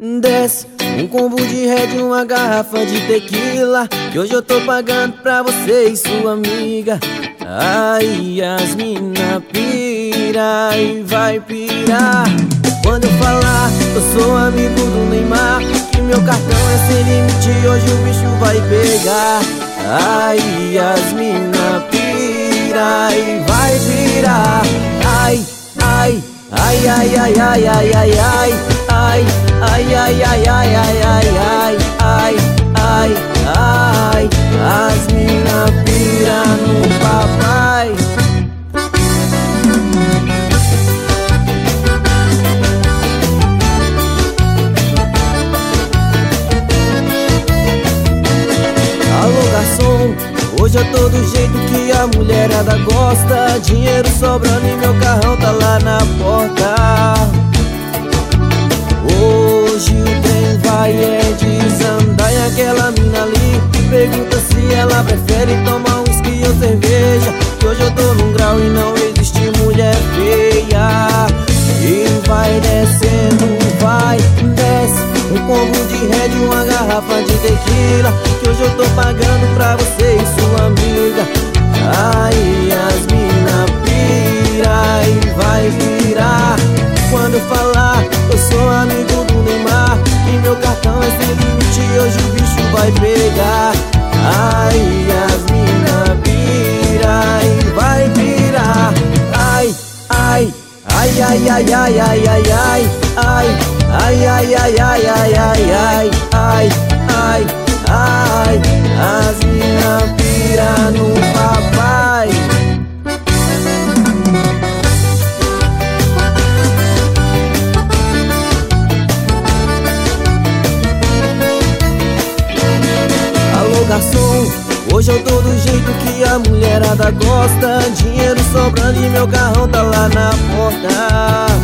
Desce um combo de Red, uma garrafa de tequila, que hoje eu tô pagando pra você e sua amiga. Ai, as mina pira e vai pirar quando eu falar, eu sou amigo do Neymar, que meu cartão é sem limite, hoje o bicho vai pegar. Ai, as mina pira e vai pirar. Ai, ai, ai, ai, ai, ai, ai, ai, ai, ai, ai, ai, ai, ai, ai, ai, ai, ai, ai, as mina pira no papai. Alô garçom, hoje eu tô do jeito que a mulherada gosta, dinheiro sobrando e meu carrão tá lá na porta. Hoje o trem vai desandar e aquela mina ali pergunta se ela prefere tomar um whisky ou cerveja, que hoje eu tô num grau e não existe mulher feia. E vai descendo, vai, desce um combo de Red, uma garrafa de tequila, que hoje eu tô pagando pra você e sua amiga. Ai, as mina pira e vai virar quando eu falar, eu sou amigo do Neymar, e meu cartão é sem limite, hoje o bicho vai pegar. Ai, as mina pira e vai virar. Ai, ai, ai, ai, ai, ai, ai, ai, ai, ai, ai, ai, ai, ai, ai, ai, ai, ai, ai, as mina pira no papai. Alô garçom, hoje eu tô do jeito que a mulherada gosta, dinheiro sobrando e meu carrão tá lá na porta.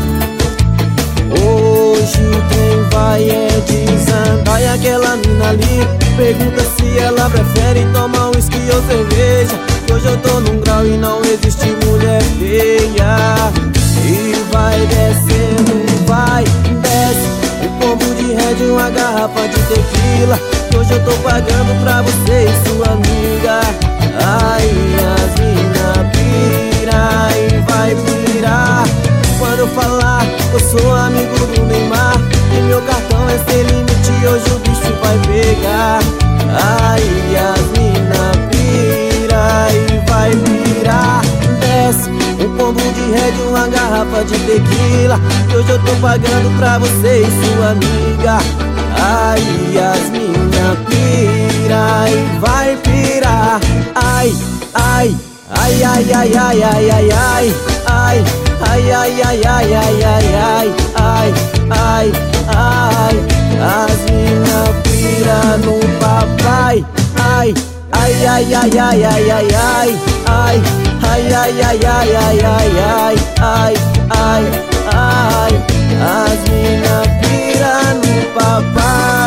Hoje o trem vai desandar e aquela mina ali pergunta se ela prefere tomar um whisky ou cerveja, que hoje eu tô num grau e não existe mulher feia. E vai descendo, vai, desce um combo de Red, uma garrafa de tequila, que hoje eu tô pagando pra você e sua amiga. Ai, as mina pira e vai pirar quando eu falar, eu sou amigo do Neymar, e meu cartão é sem limite, hoje o bicho vai pegar. Ai, as mina pira e vai virar. Desce um combo de Red, uma garrafa de tequila, que hoje eu tô pagando pra você e sua amiga. Ai, as mina pira e vai pirar. Ai, ai, ai, ai, ai, ai, ai, ai, ai, ai, ai, ai, ai, ai, ai, ai, ai, ai, ai, as mina pira no papai. Ai, ai, ai, ai, ai, ai, ai, ai, ai, ai, ai, ai, ai, ai, ai, ai, ai, ai, as mina pira no papai.